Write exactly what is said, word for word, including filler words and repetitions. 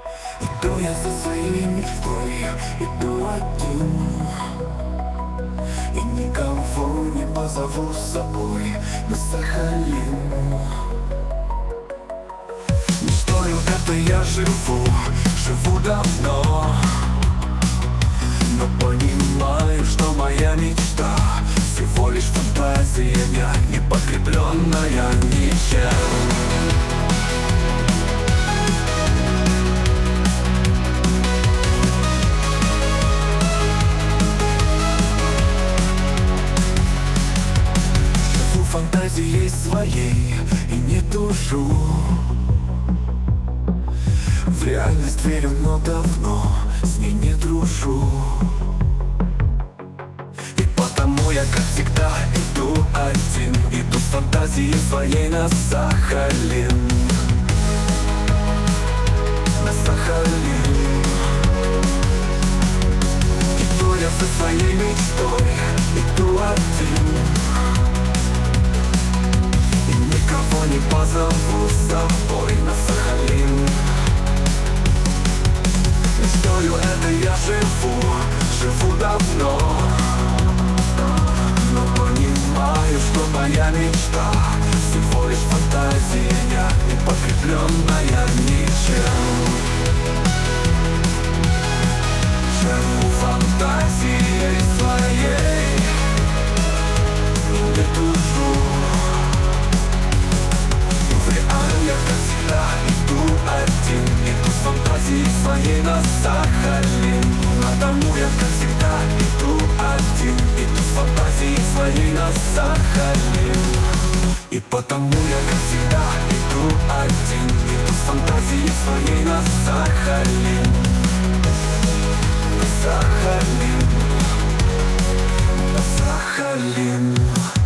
Иду я за своей мечтой, иду один, и никого не позову с собой на Сахалин. Мечтою это я живу, живу давно, но понимаю, что моя мечта всего лишь фантазия, не подкрепленная ничем. Фантазией своей и не тушу. В реальность верю, но давно с ней не дружу. И потому я, как всегда, иду один, иду с фантазией своей на Сахалин. На Сахалин. Иду я за своей мечтой, иду один, никого не позову с собой на Сахалин. Мечтою это я живу, живу давно, но понимаю, что моя мечта всего лишь фантазия, не подкрепленная ничем. Живу фантазией своей и не тушу. Я, как всегда, иду один, иду с фантазией своей на Сахалин. Потому я, как всегда, иду один, иду с фантазией своей на Сахалин. И потому я, как всегда, иду один, иду с фантазией своей на Сахалин. На Сахалин. На Сахалин.